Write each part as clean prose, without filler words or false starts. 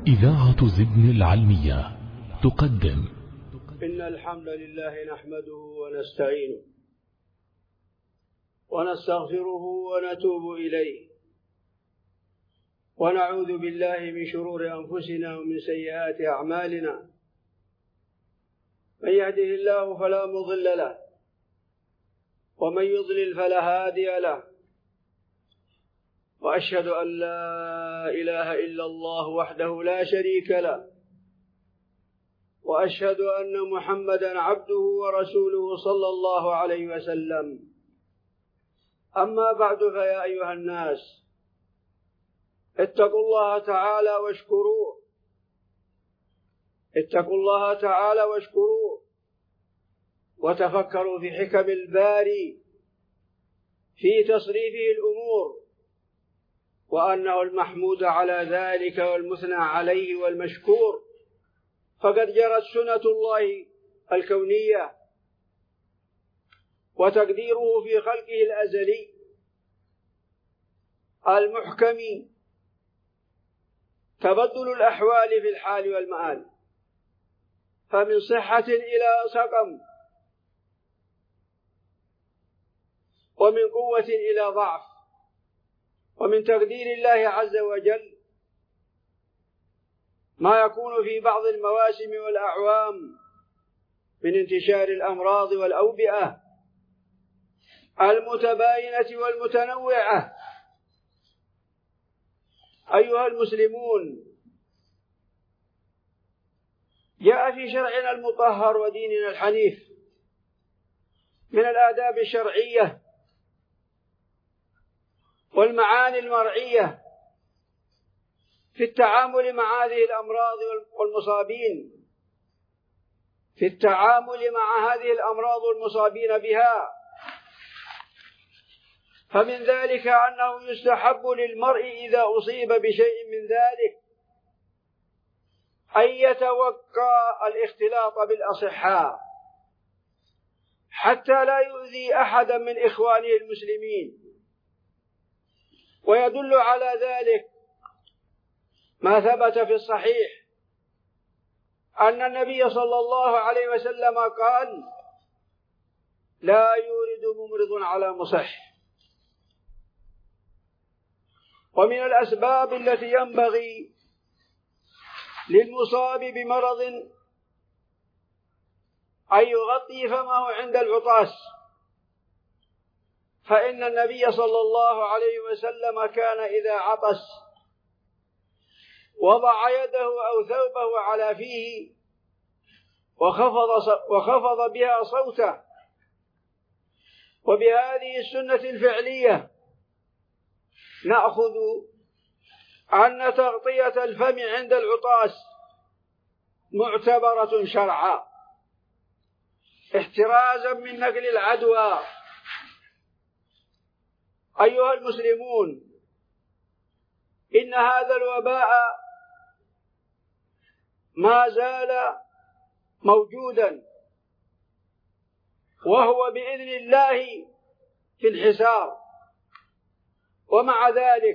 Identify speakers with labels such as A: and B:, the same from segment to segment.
A: إذاعة زبن العلمية تقدم.
B: إن الحمد لله نحمده ونستعينه ونستغفره ونتوب إليه ونعوذ بالله من شرور أنفسنا ومن سيئات أعمالنا. من يهده الله فلا مضل له ومن يضلل فلا هادي له، وأشهد أن لا إله إلا الله وحده لا شريك له، وأشهد أن محمدًا عبده ورسوله صلى الله عليه وسلم. أما بعد، فيا أيها الناس، اتقوا الله تعالى واشكروه، اتقوا الله تعالى واشكروه، وتفكروا في حكم الباري في تصريفه الأمور، وأنه المحمود على ذلك والمثنى عليه والمشكور. فقد جرت سنة الله الكونية وتقديره في خلقه الأزلي المحكم تبدل الأحوال في الحال والمآل، فمن صحة إلى سقم، ومن قوة إلى ضعف، ومن تقدير الله عز وجل ما يكون في بعض المواسم والأعوام من انتشار الأمراض والأوبئة المتباينة والمتنوعة. أيها المسلمون، جاء في شرعنا المطهر وديننا الحنيف من الآداب الشرعية والمعاني المرعية في التعامل مع هذه الأمراض والمصابين، في التعامل مع هذه الأمراض والمصابين بها. فمن ذلك أنه يستحب للمرء إذا أصيب بشيء من ذلك أن يتوقى الاختلاط بالأصحاء حتى لا يؤذي أحدا من إخوانه المسلمين. ويدل على ذلك ما ثبت في الصحيح أن النبي صلى الله عليه وسلم قال: لا يورد ممرض على مصح. ومن الأسباب التي ينبغي للمصاب بمرض أن يغطي فمه عند العطاس، فإن النبي صلى الله عليه وسلم كان إذا عطس وضع يده أو ثوبه على فيه وخفض بها صوته. وبهذه السنة الفعلية نأخذ أن تغطية الفم عند العطاس معتبرة شرعا احترازا من نقل العدوى. أيها المسلمون، إن هذا الوباء ما زال موجودا، وهو بإذن الله في الحسار، ومع ذلك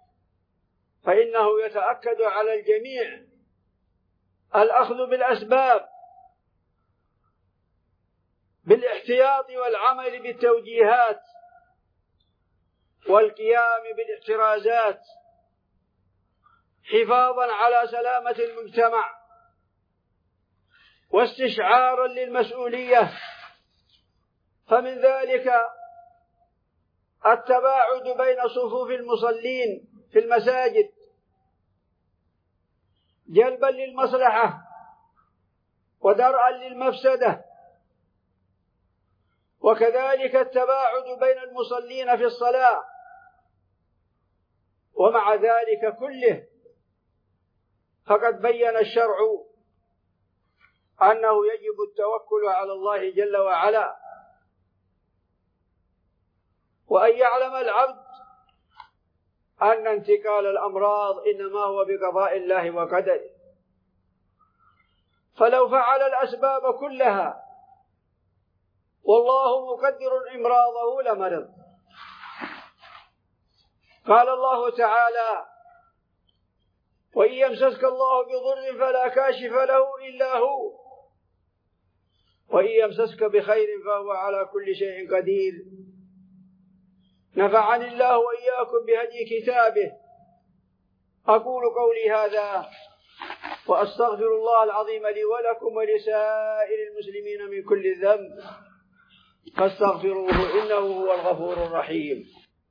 B: فإنه يتأكد على الجميع الأخذ بالأسباب بالاحتياط والعمل بالتوجيهات والقيام بالاحترازات حفاظا على سلامة المجتمع واستشعارا للمسؤولية. فمن ذلك التباعد بين صفوف المصلين في المساجد جلبا للمصلحة ودرءا للمفسدة، وكذلك التباعد بين المصلين في الصلاة. ومع ذلك كله فقد بين الشرع أنه يجب التوكل على الله جل وعلا، وأن يعلم العبد أن انتقال الأمراض إنما هو بقضاء الله وقدره. فلو فعل الأسباب كلها والله مقدر إمراضه لمرض. قال الله تعالى: وإن وإن يمسسك الله بضر فلا كاشف له إلا هو، وإن يمسسك بخير فهو على كل شيء قدير. نفعني الله وإياكم بهدي كتابه. أقول قولي هذا وأستغفر الله العظيم لي ولكم ولسائر المسلمين من كل ذنب فاستغفروه إنه هو الغفور الرحيم.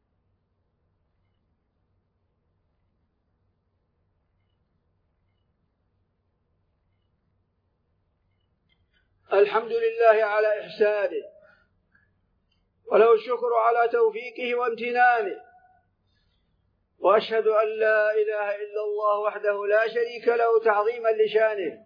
B: الحمد لله على إحسانه، وله الشكر على توفيقه وامتنانه، وأشهد أن لا إله إلا الله وحده لا شريك له تعظيما لشانه،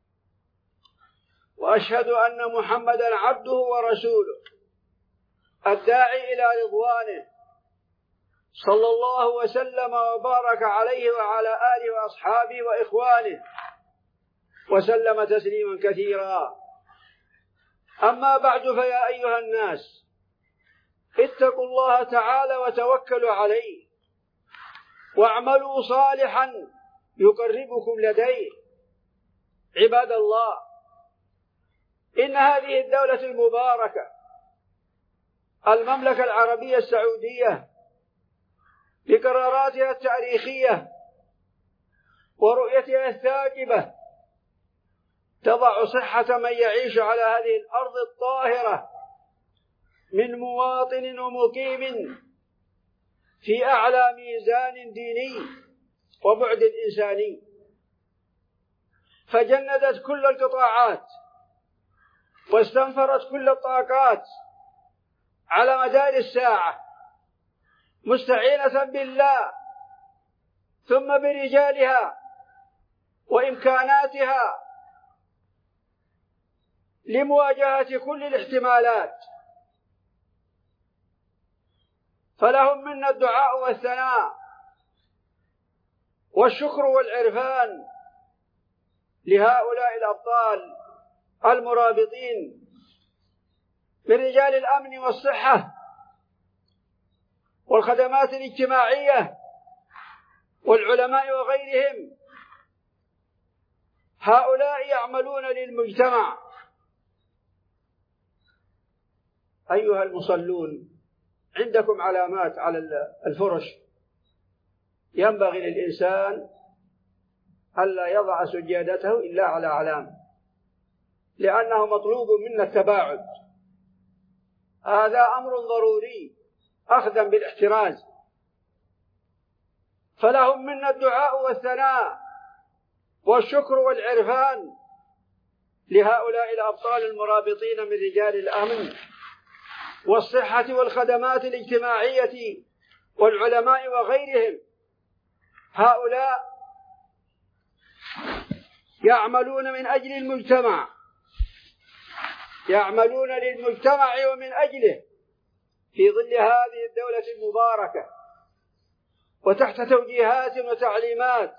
B: وأشهد أن محمدا عبده ورسوله الداعي إلى رضوانه، صلى الله وسلم وبارك عليه وعلى آله وأصحابه وإخوانه وسلم تسليما كثيرا. أما بعد، فيا أيها الناس، اتقوا الله تعالى وتوكلوا عليه، واعملوا صالحا يقربكم لديه. عباد الله، إن هذه الدولة المباركة المملكة العربية السعودية بقراراتها التاريخية ورؤيتها الثاقبة تضع صحة من يعيش على هذه الأرض الطاهرة من مواطن ومقيم في أعلى ميزان ديني وبعد إنساني، فجندت كل القطاعات واستنفرت كل الطاقات على مدار الساعة، مستعينة بالله ثم برجالها وإمكاناتها لمواجهة كل الاحتمالات. فلهم منا الدعاء والثناء والشكر والعرفان لهؤلاء الأبطال المرابطين من رجال الأمن والصحة والخدمات الاجتماعية والعلماء وغيرهم. هؤلاء يعملون للمجتمع. أيها المصلون، عندكم علامات على الفرش، ينبغي للإنسان ألا يضع سجادته إلا على علامة، لأنه مطلوب منا التباعد. هذا أمر ضروري أخذا بالاحتراز. فلهم منا الدعاء والثناء والشكر والعرفان لهؤلاء الأبطال المرابطين من رجال الأمن والصحة والخدمات الاجتماعية والعلماء وغيرهم. هؤلاء يعملون من أجل المجتمع، يعملون للمجتمع ومن أجله في ظل هذه الدولة المباركة، وتحت توجيهات وتعليمات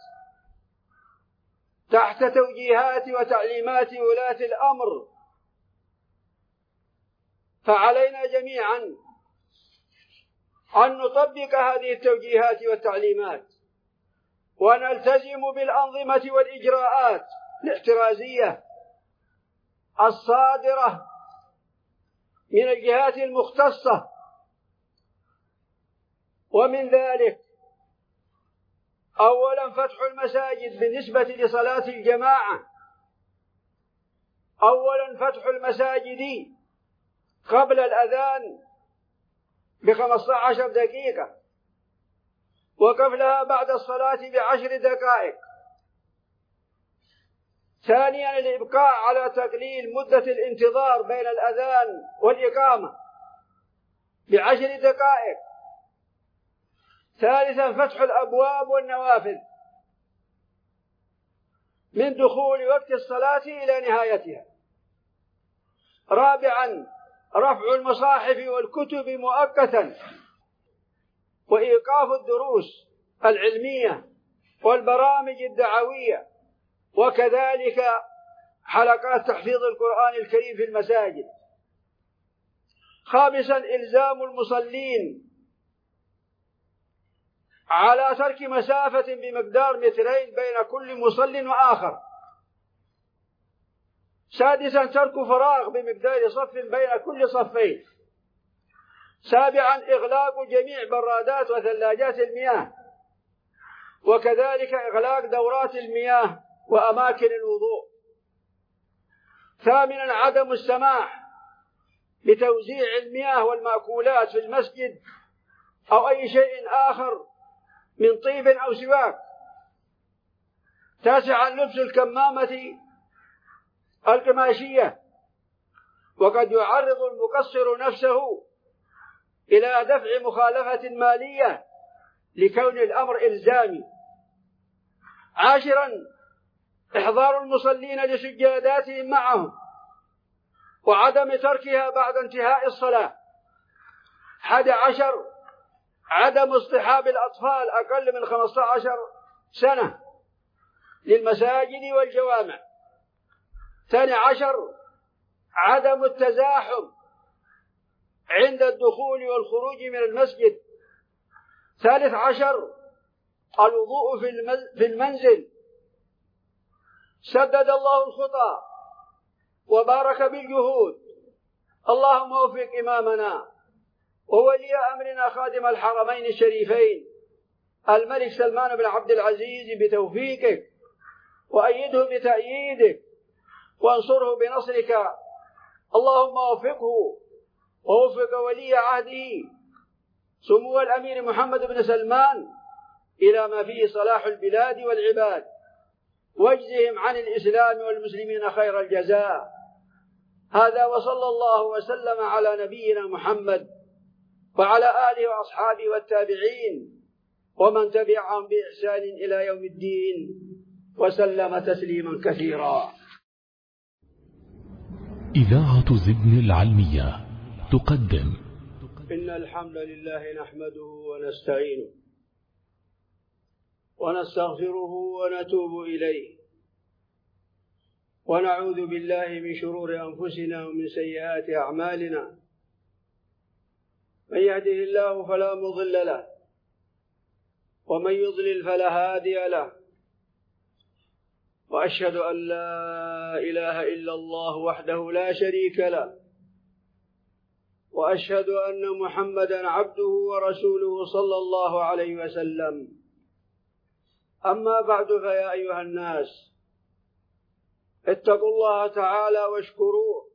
B: ولاة الأمر. فعلينا جميعا أن نطبق هذه التوجيهات والتعليمات ونلتزم بالأنظمة والإجراءات الاحترازية الصادرة من الجهات المختصة. ومن ذلك أولا فتح المساجد بالنسبة لصلاة الجماعة، أولا فتح المساجد قبل الأذان ب15 دقيقة، وقبلها بعد الصلاة ب10 دقائق. ثانيا الإبقاء على تقليل مدة الانتظار بين الأذان والإقامة ب10 دقائق. ثالثا فتح الأبواب والنوافذ من دخول وقت الصلاة إلى نهايتها. رابعا رفع المصاحف والكتب مؤقتا، وإيقاف الدروس العلمية والبرامج الدعوية، وكذلك حلقات تحفيظ القرآن الكريم في المساجد. خامسا إلزام المصلين على ترك مسافة بمقدار 2 مترين بين كل مصل وآخر. 6 ترك فراغ بمقدار صف بين كل صفين. 7 إغلاق جميع برادات وثلاجات المياه، وكذلك إغلاق دورات المياه وأماكن الوضوء. 8 عدم السماح بتوزيع المياه والمأكولات في المسجد أو أي شيء آخر من طيب أو سواك. 9 لبس الكمامة القماشية، وقد يعرض المقصر نفسه إلى دفع مخالفة مالية لكون الأمر إلزامي. 10 إحضار المصلين لسجاداتهم معهم وعدم تركها بعد انتهاء الصلاة. 11 عدم اصطحاب الأطفال أقل من 15 سنة للمساجد والجوامع. 12 عدم التزاحم عند الدخول والخروج من المسجد. 13 الوضوء في المنزل. سدد الله الخطى وبارك بالجهود. اللهم وفق إمامنا وولي أمرنا خادم الحرمين الشريفين الملك سلمان بن عبد العزيز بتوفيقك، وأيده بتأييدك، وانصره بنصرك. اللهم وفقه ووفق ولي عهده سمو الأمير محمد بن سلمان إلى ما فيه صلاح البلاد والعباد، واجزهم عن الإسلام والمسلمين خير الجزاء. هذا وصلى الله وسلم على نبينا محمد وعلى آله وأصحابه والتابعين ومن تبعهم بإحسان إلى يوم الدين، وسلم تسليما كثيرا.
A: إذاعة زبن العلمية تقدم.
B: إن الحمد لله نحمده ونستعينه ونستغفره ونتوب إليه، ونعوذ بالله من شرور أنفسنا ومن سيئات أعمالنا. من يهده الله فلا مضل له، ومن يضلل فلا هادي له. وأشهد أن لا إله إلا الله وحده لا شريك له، وأشهد أن محمدا عبده ورسوله صلى الله عليه وسلم. أما بعد، فيا أيها الناس، اتقوا الله تعالى واشكروه.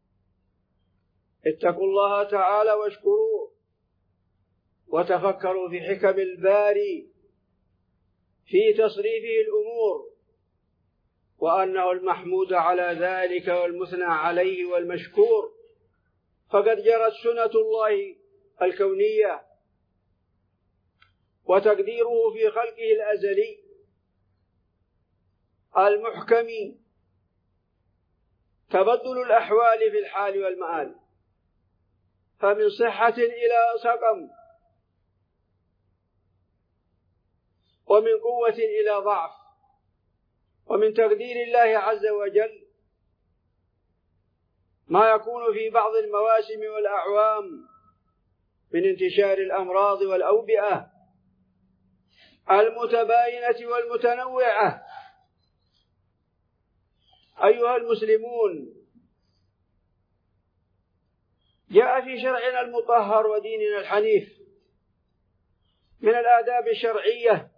B: اتقوا الله تعالى واشكروه، وتفكروا في حكم الباري في تصريفه الأمور، وأنه المحمود على ذلك والمثنى عليه والمشكور. فقد جرت سنة الله الكونية وتقديره في خلقه الأزلي المحكم تبدل الأحوال في الحال والمآل، فمن صحة إلى سقم، ومن قوة إلى ضعف، ومن تقدير الله عز وجل ما يكون في بعض المواسم والأعوام من انتشار الأمراض والأوبئة المتباينة والمتنوعة. أيها المسلمون، جاء في شرعنا المطهر وديننا الحنيف من الآداب الشرعية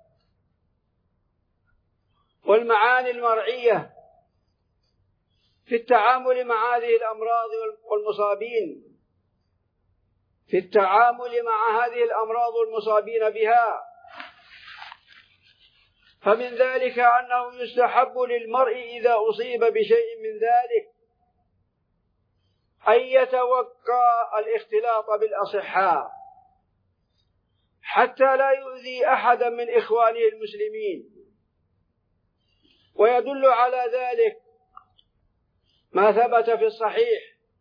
B: والمعاني المرعية في التعامل مع هذه الأمراض والمصابين، في التعامل مع هذه الأمراض والمصابين بها. فمن ذلك أنه يستحب للمرء إذا أصيب بشيء من ذلك أن يتوقى الاختلاط بالأصحاء حتى لا يؤذي أحدا من إخوانه المسلمين. ويدل على ذلك ما ثبت في الصحيح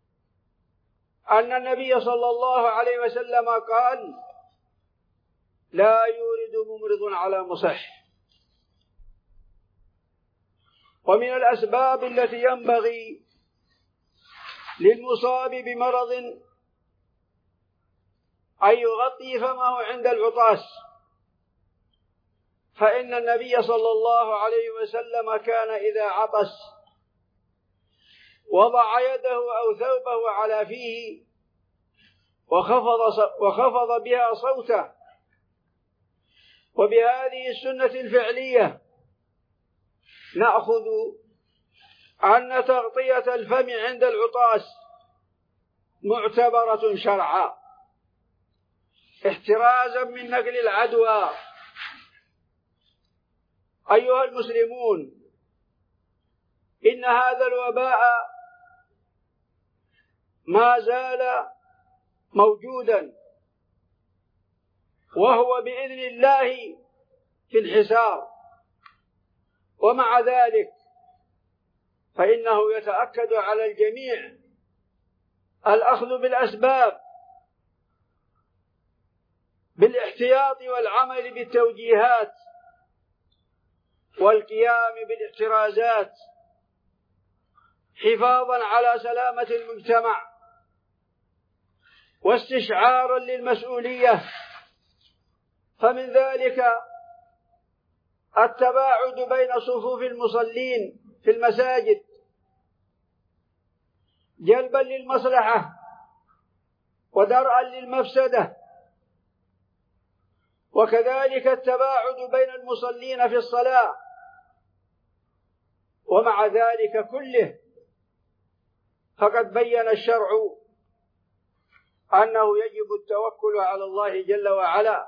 B: أن النبي صلى الله عليه وسلم قال: لا يورد ممرض على مصح. ومن الأسباب التي ينبغي للمصاب بمرض أن يغطي فمه عند العطاس فإن النبي صلى الله عليه وسلم كان إذا عطس وضع يده أو ثوبه على فيه وخفض بها صوته. وبهذه السنة الفعلية نأخذ أن تغطية الفم عند العطاس معتبرة شرعا احترازا من نقل العدوى. أيها المسلمون، إن هذا الوباء ما زال موجودا، وهو بإذن الله في الحسار، ومع ذلك فإنه يتأكد على الجميع الأخذ بالأسباب بالاحتياط والعمل بالتوجيهات والقيام بالاحترازات حفاظا على سلامة المجتمع واستشعارا للمسؤولية. فمن ذلك التباعد بين صفوف المصلين في المساجد جلبا للمصلحة ودرءا للمفسدة، وكذلك التباعد بين المصلين في الصلاة. ومع ذلك كله فقد بين الشرع أنه يجب التوكل على الله جل وعلا،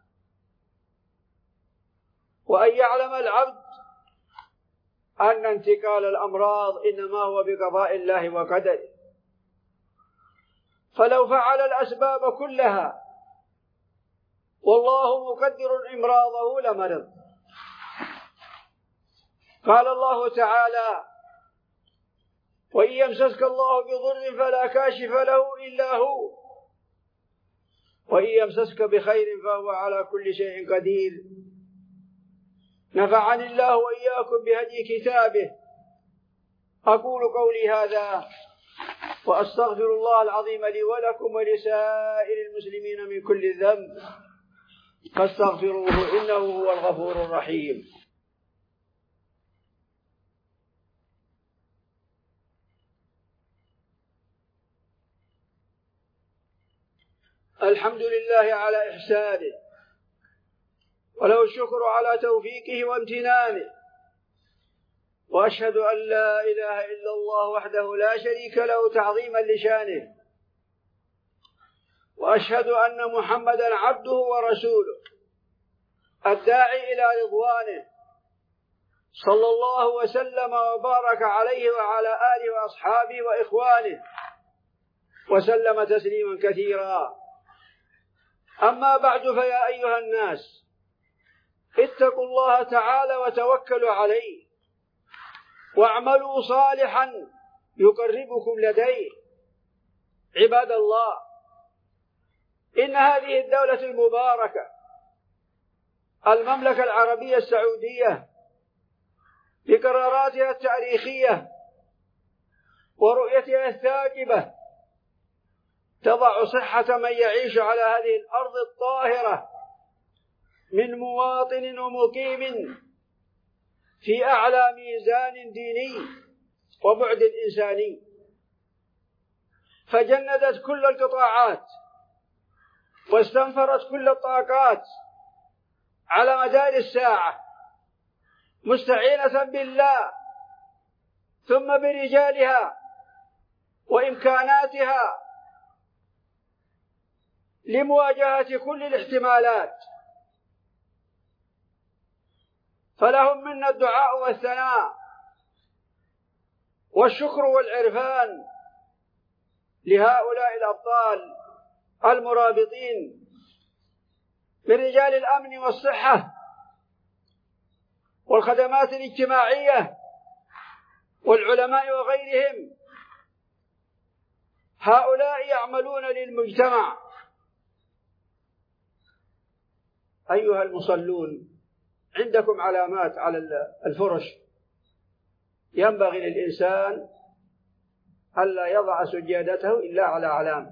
B: وأن يعلم العبد أن انتقال الأمراض إنما هو بقضاء الله وقدره، فلو فعل الأسباب كلها والله مقدر إمراضه لمرض. قال الله تعالى: وإن يمسسك الله بضر فلا كاشف له إلا هو، وإن يمسسك بخير فهو على كل شيء قدير. نفعني الله وإياكم بهدي كتابه. أقول قولي هذا وأستغفر الله العظيم لي ولكم ولسائر المسلمين من كل ذنب فاستغفروه إنه هو الغفور الرحيم. الحمد لله على إحسانه، وله الشكر على توفيقه وامتنانه، وأشهد أن لا إله إلا الله وحده لا شريك له تعظيما لشانه، وأشهد أن محمدا عبده ورسوله الداعي إلى رضوانه، صلى الله وسلم وبارك عليه وعلى آله وأصحابه وإخوانه وسلم تسليما كثيرا. أما بعد، فيا أيها الناس، اتقوا الله تعالى وتوكلوا عليه، واعملوا صالحا يقربكم لديه. عباد الله، إن هذه الدولة المباركة المملكة العربية السعودية بقراراتها التاريخية ورؤيتها الثاقبة تضع صحة من يعيش على هذه الأرض الطاهرة من مواطن ومقيم في أعلى ميزان ديني وبعد إنساني، فجندت كل القطاعات واستنفرت كل الطاقات على مدار الساعة، مستعينة بالله ثم برجالها وإمكاناتها لمواجهة كل الاحتمالات. فلهم منا الدعاء والثناء والشكر والعرفان لهؤلاء الأبطال المرابطين برجال الأمن والصحة والخدمات الاجتماعية والعلماء وغيرهم. هؤلاء يعملون للمجتمع. أيها المصلون، عندكم علامات على الفرش، ينبغي للإنسان ألا يضع سجادته إلا على علامة،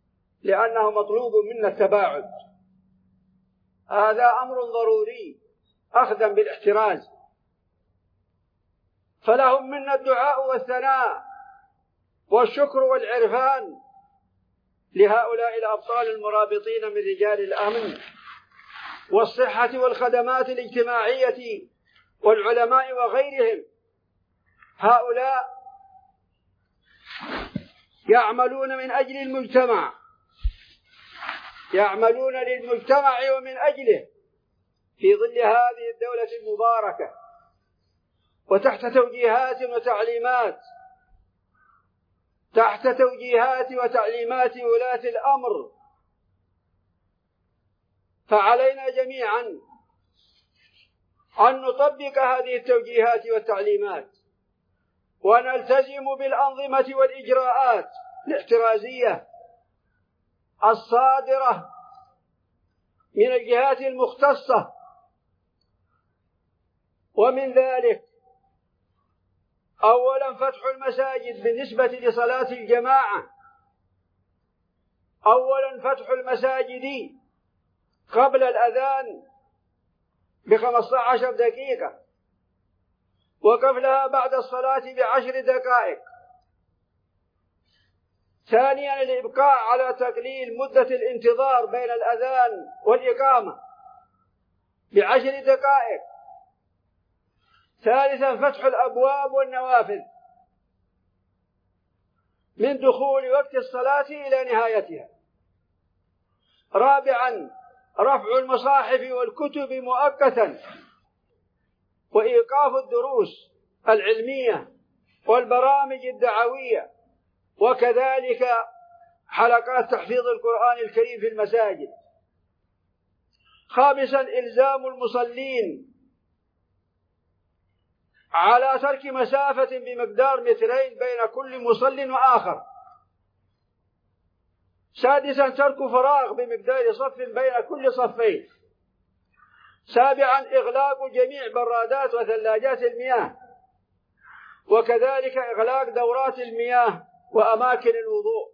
B: لأنه مطلوب منا التباعد. هذا أمر ضروري أخذا بالاحتراز. فلهم منا الدعاء والثناء والشكر والعرفان لهؤلاء الأبطال المرابطين من رجال الأمن والصحة والخدمات الاجتماعية والعلماء وغيرهم. هؤلاء يعملون من أجل المجتمع، يعملون للمجتمع ومن أجله في ظل هذه الدولة المباركة، وتحت توجيهات وتعليمات ولاة الأمر. فعلينا جميعا أن نطبق هذه التوجيهات والتعليمات ونلتزم بالأنظمة والإجراءات الاحترازية الصادرة من الجهات المختصة. ومن ذلك أولا فتح المساجد بالنسبة لصلاة الجماعة، أولا فتح المساجد قبل الأذان ب15 دقيقة، وقبلها بعد الصلاة ب10 دقائق. ثانيا الإبقاء على تقليل مدة الانتظار بين الأذان والإقامة ب10 دقائق. ثالثا فتح الأبواب والنوافذ من دخول وقت الصلاة إلى نهايتها. رابعا رفع المصاحف والكتب مؤقتا، وإيقاف الدروس العلمية والبرامج الدعوية، وكذلك حلقات تحفيظ القرآن الكريم في المساجد. خامسا إلزام المصلين على ترك مسافة بمقدار 2 متر بين كل مصل وآخر. سادسا ترك فراغ بمقدار صف بين كل صفين. سابعا إغلاق جميع برادات وثلاجات المياه، وكذلك إغلاق دورات المياه وأماكن الوضوء.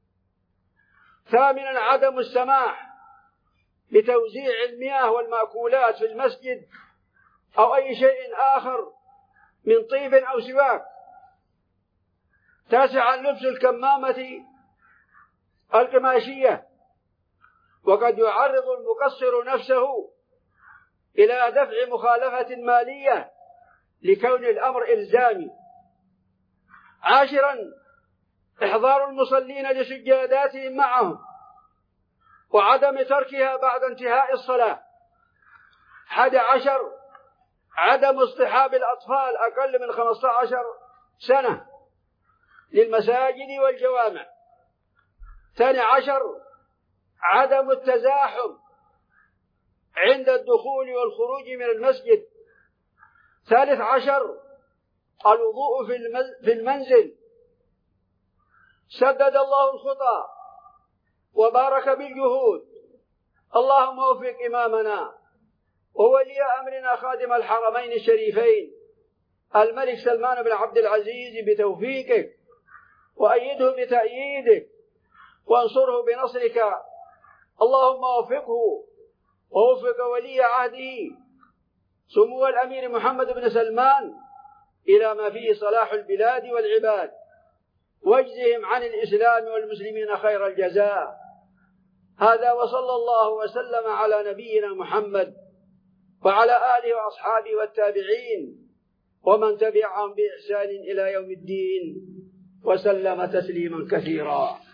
B: ثامنا عدم السماح بتوزيع المياه والمأكولات في المسجد أو أي شيء آخر من طيب أو سواك. تاسعا لبس الكمامة القماشية، وقد يعرض المقصر نفسه إلى دفع مخالفة مالية لكون الأمر إلزامي. عاشرا إحضار المصلين لسجاداتهم معهم وعدم تركها بعد انتهاء الصلاة. 11 عدم اصطحاب الأطفال أقل من 15 سنة للمساجد والجوامع. 12 عدم التزاحم عند الدخول والخروج من المسجد. 13 الوضوء في المنزل. سدد الله الخطى وبارك بالجهود. اللهم وفق إمامنا وولي أمرنا خادم الحرمين الشريفين الملك سلمان بن عبد العزيز بتوفيقك، وأيده بتأييدك، وانصره بنصرك. اللهم وفقه ووفق ولي عهده سمو الأمير محمد بن سلمان إلى ما فيه صلاح البلاد والعباد، واجزهم عن الإسلام والمسلمين خير الجزاء. هذا وصلى الله وسلم على نبينا محمد وعلى آله وأصحابه والتابعين ومن تبعهم بإحسان إلى يوم الدين، وسلم تسليما كثيرا.